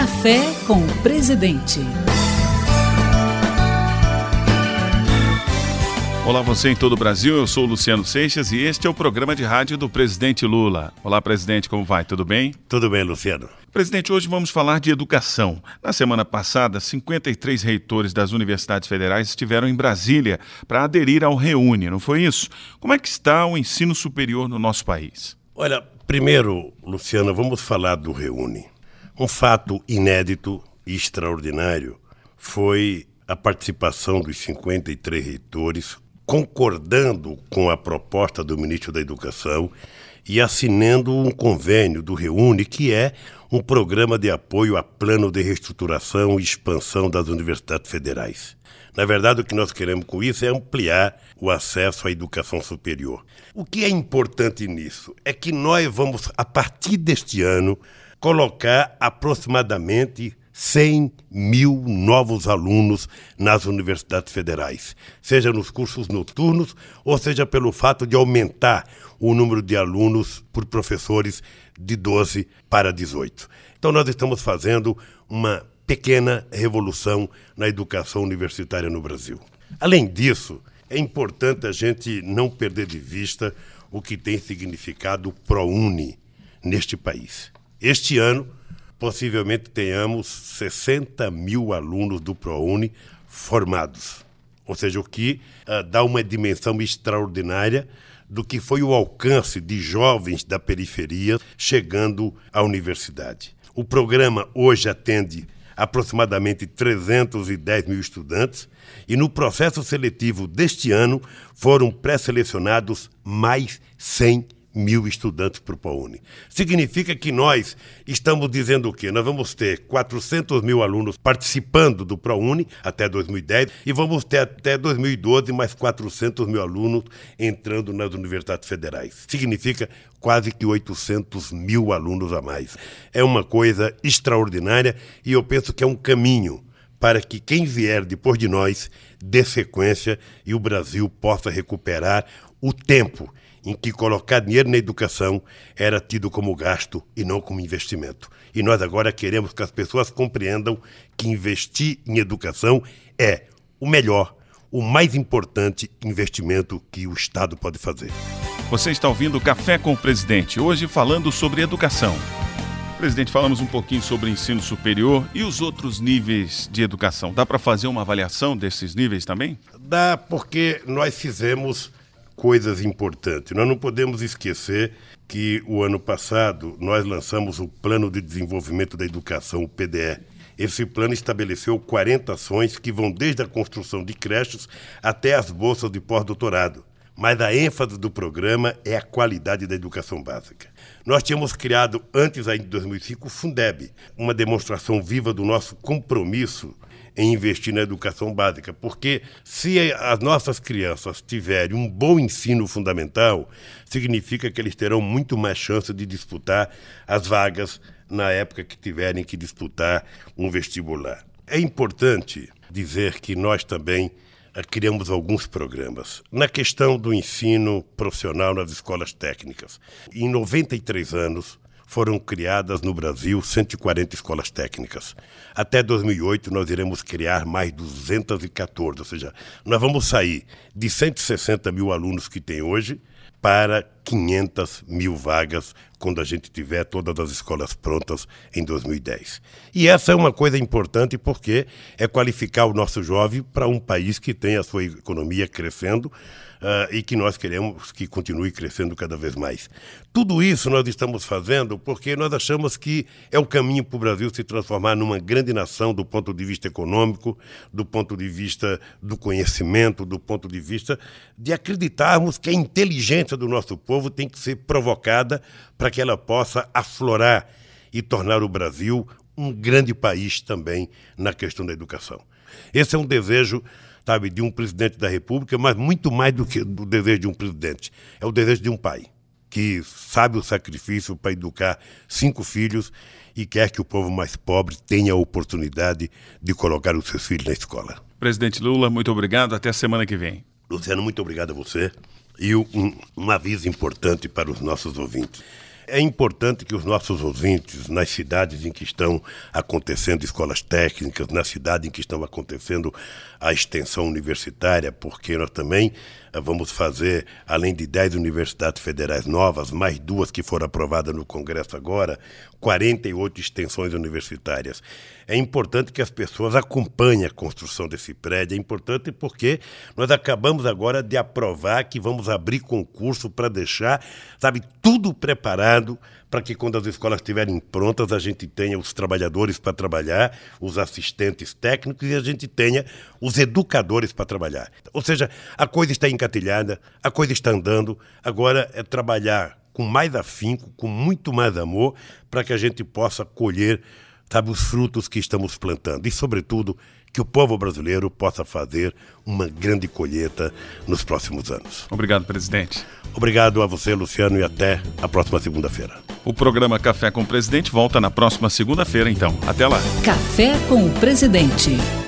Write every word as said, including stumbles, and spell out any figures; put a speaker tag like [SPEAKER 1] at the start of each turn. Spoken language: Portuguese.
[SPEAKER 1] Café com o Presidente.
[SPEAKER 2] Olá você em todo o Brasil, eu sou o Luciano Seixas e este é o programa de rádio do presidente Lula. Olá, presidente, como vai? Tudo bem?
[SPEAKER 3] Tudo bem, Luciano.
[SPEAKER 2] Presidente, hoje vamos falar de educação. Na semana passada, cinquenta e três reitores das universidades federais estiveram em Brasília para aderir ao Reúne, não foi isso? Como é que está o ensino superior no nosso país?
[SPEAKER 3] Olha, primeiro, Luciano, vamos falar do Reúne. Um fato inédito e extraordinário foi a participação dos cinquenta e três reitores concordando com a proposta do ministro da Educação e assinando um convênio do Reúne, que é um programa de apoio a plano de reestruturação e expansão das universidades federais. Na verdade, o que nós queremos com isso é ampliar o acesso à educação superior. O que é importante nisso é que nós vamos, a partir deste ano, colocar aproximadamente cem mil novos alunos nas universidades federais, seja nos cursos noturnos ou seja pelo fato de aumentar o número de alunos por professores de doze para dezoito. Então nós estamos fazendo uma pequena revolução na educação universitária no Brasil. Além disso, é importante a gente não perder de vista o que tem significado o ProUni neste país. Este ano, possivelmente tenhamos sessenta mil alunos do ProUni formados, ou seja, o que uh, dá uma dimensão extraordinária do que foi o alcance de jovens da periferia chegando à universidade. O programa hoje atende aproximadamente trezentos e dez mil estudantes e no processo seletivo deste ano foram pré-selecionados mais cem mil estudantes para o ProUni. Significa que nós estamos dizendo o quê? Nós vamos ter quatrocentos mil alunos participando do ProUni até dois mil e dez e vamos ter até dois mil e doze mais quatrocentos mil alunos entrando nas universidades federais. Significa quase que oitocentos mil alunos a mais. É uma coisa extraordinária e eu penso que é um caminho para que quem vier depois de nós dê sequência e o Brasil possa recuperar o tempo em que colocar dinheiro na educação era tido como gasto e não como investimento. E nós agora queremos que as pessoas compreendam que investir em educação é o melhor, o mais importante investimento que o Estado pode fazer.
[SPEAKER 2] Você está ouvindo Café com o Presidente, hoje falando sobre educação. Presidente, falamos um pouquinho sobre ensino superior e os outros níveis de educação. Dá para fazer uma avaliação desses níveis também?
[SPEAKER 3] Dá, porque nós fizemos coisas importantes. Nós não podemos esquecer que o ano passado nós lançamos o Plano de Desenvolvimento da Educação, o P D E. Esse plano estabeleceu quarenta ações que vão desde a construção de creches até as bolsas de pós-doutorado. Mas a ênfase do programa é a qualidade da educação básica. Nós tínhamos criado, antes ainda de dois mil e cinco, o Fundeb, uma demonstração viva do nosso compromisso em investir na educação básica, porque se as nossas crianças tiverem um bom ensino fundamental, significa que eles terão muito mais chance de disputar as vagas na época que tiverem que disputar um vestibular. É importante dizer que nós também criamos alguns programas. Na questão do ensino profissional nas escolas técnicas, em noventa e três anos, foram criadas no Brasil cento e quarenta escolas técnicas. Até dois mil e oito nós iremos criar mais duzentas e quatorze, ou seja, nós vamos sair de cento e sessenta mil alunos que tem hoje para quinhentas mil vagas quando a gente tiver todas as escolas prontas em dois mil e dez. E essa é uma coisa importante porque é qualificar o nosso jovem para um país que tem a sua economia crescendo uh, e que nós queremos que continue crescendo cada vez mais. Tudo isso nós estamos fazendo porque nós achamos que é o caminho para o Brasil se transformar numa grande nação do ponto de vista econômico, do ponto de vista do conhecimento, do ponto de vista de acreditarmos que a inteligência do nosso povo tem que ser provocada para que ela possa aflorar e tornar o Brasil um grande país também na questão da educação. Esse é um desejo, sabe, de um presidente da República, mas muito mais do que o desejo de um presidente. É o desejo de um pai que sabe o sacrifício para educar cinco filhos e quer que o povo mais pobre tenha a oportunidade de colocar os seus filhos na escola.
[SPEAKER 2] Presidente Lula, muito obrigado. Até a semana que vem.
[SPEAKER 3] Luciano, muito obrigado a você. E um, um aviso importante para os nossos ouvintes. É importante que os nossos ouvintes, nas cidades em que estão acontecendo escolas técnicas, na cidade em que estão acontecendo a extensão universitária, porque nós também vamos fazer, além de dez universidades federais novas, mais duas que foram aprovadas no Congresso agora, quarenta e oito extensões universitárias. É importante que as pessoas acompanhem a construção desse prédio, é importante porque nós acabamos agora de aprovar que vamos abrir concurso para deixar, sabe, tudo preparado para que quando as escolas estiverem prontas a gente tenha os trabalhadores para trabalhar, os assistentes técnicos e a gente tenha os educadores para trabalhar. Ou seja, a coisa está encatilhada, a coisa está andando, agora é trabalhar com mais afinco, com muito mais amor, para que a gente possa colher, sabe, os frutos que estamos plantando e, sobretudo, que o povo brasileiro possa fazer uma grande colheita nos próximos anos.
[SPEAKER 2] Obrigado, presidente.
[SPEAKER 3] Obrigado a você, Luciano, e até a próxima segunda-feira.
[SPEAKER 2] O programa Café com o Presidente volta na próxima segunda-feira, então. Até lá.
[SPEAKER 1] Café com o Presidente.